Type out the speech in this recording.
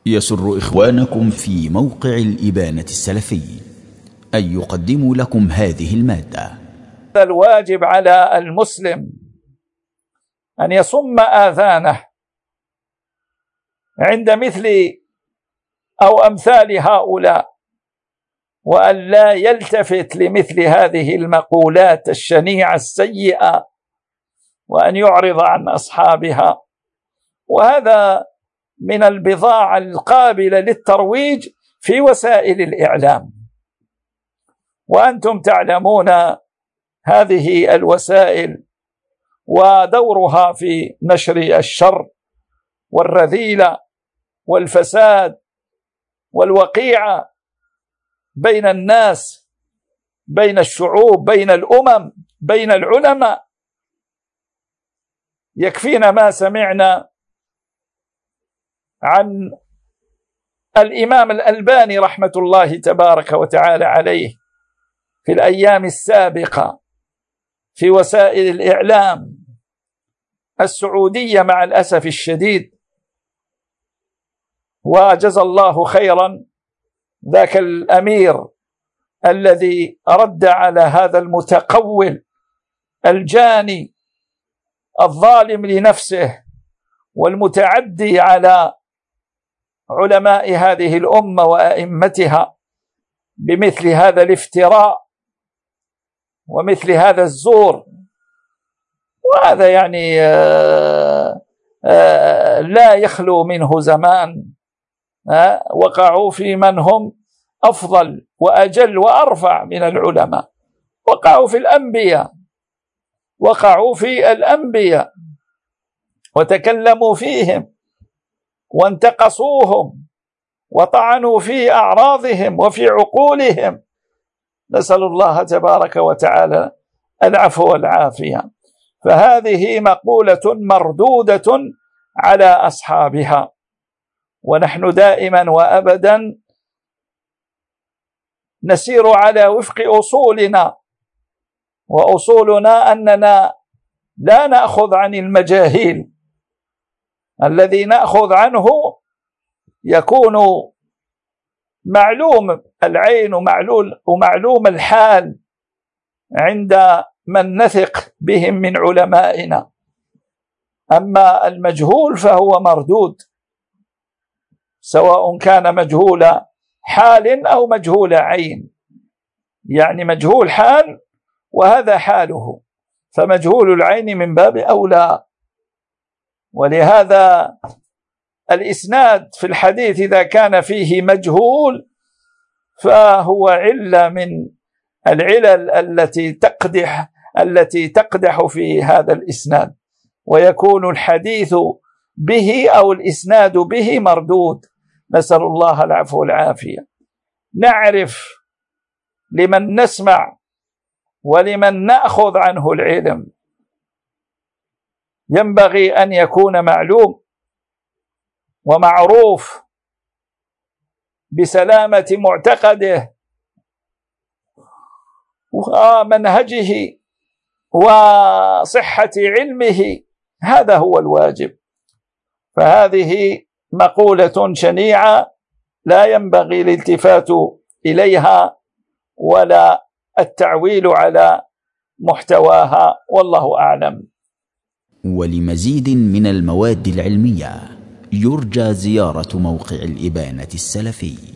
يسر إخوانكم في موقع الإبانة السلفي أن يقدموا لكم هذه المادة. الواجب على المسلم أن يصم آذانه عند مثل أو أمثال هؤلاء، وأن لا يلتفت لمثل هذه المقولات الشنيعة السيئة، وأن يعرض عن أصحابها. وهذا من البضاعة القابلة للترويج في وسائل الإعلام، وأنتم تعلمون هذه الوسائل ودورها في نشر الشر والرذيلة والفساد والوقيعة بين الناس، بين الشعوب، بين الأمم، بين العلماء. يكفينا ما سمعنا عن الإمام الألباني رحمة الله تبارك وتعالى عليه في الأيام السابقة في وسائل الإعلام السعودية مع الأسف الشديد، وجزى الله خيرا ذاك الأمير الذي رد على هذا المتقول الجاني الظالم لنفسه والمتعدي على علماء هذه الأمة وأئمتها بمثل هذا الافتراء ومثل هذا الزور. وهذا يعني لا يخلو منه زمان. وقعوا في من هم أفضل وأجل وأرفع من العلماء، وقعوا في الأنبياء، وقعوا في الأنبياء وتكلموا فيهم وانتقصوهم وطعنوا في أعراضهم وفي عقولهم. نسأل الله تبارك وتعالى العفو والعافية. فهذه مقولة مردودة على أصحابها، ونحن دائما وأبدا نسير على وفق أصولنا، وأصولنا أننا لا نأخذ عن المجاهيل. الذي نأخذ عنه يكون معلوم العين ومعلوم الحال عند من نثق بهم من علمائنا. أما المجهول فهو مردود، سواء كان مجهول حال أو مجهول عين. يعني مجهول حال وهذا حاله، فمجهول العين من باب أولى. ولهذا الإسناد في الحديث إذا كان فيه مجهول فهو علة من العلل التي تقدح في هذا الإسناد، ويكون الحديث به أو الإسناد به مردود. نسأل الله العفو والعافية. نعرف لمن نسمع ولمن نأخذ عنه العلم، ينبغي أن يكون معلوم ومعروف بسلامة معتقده ومنهجه وصحة علمه. هذا هو الواجب. فهذه مقولة شنيعة لا ينبغي الالتفات إليها ولا التعويل على محتواها، والله أعلم. ولمزيد من المواد العلمية يرجى زيارة موقع الإبانة السلفي.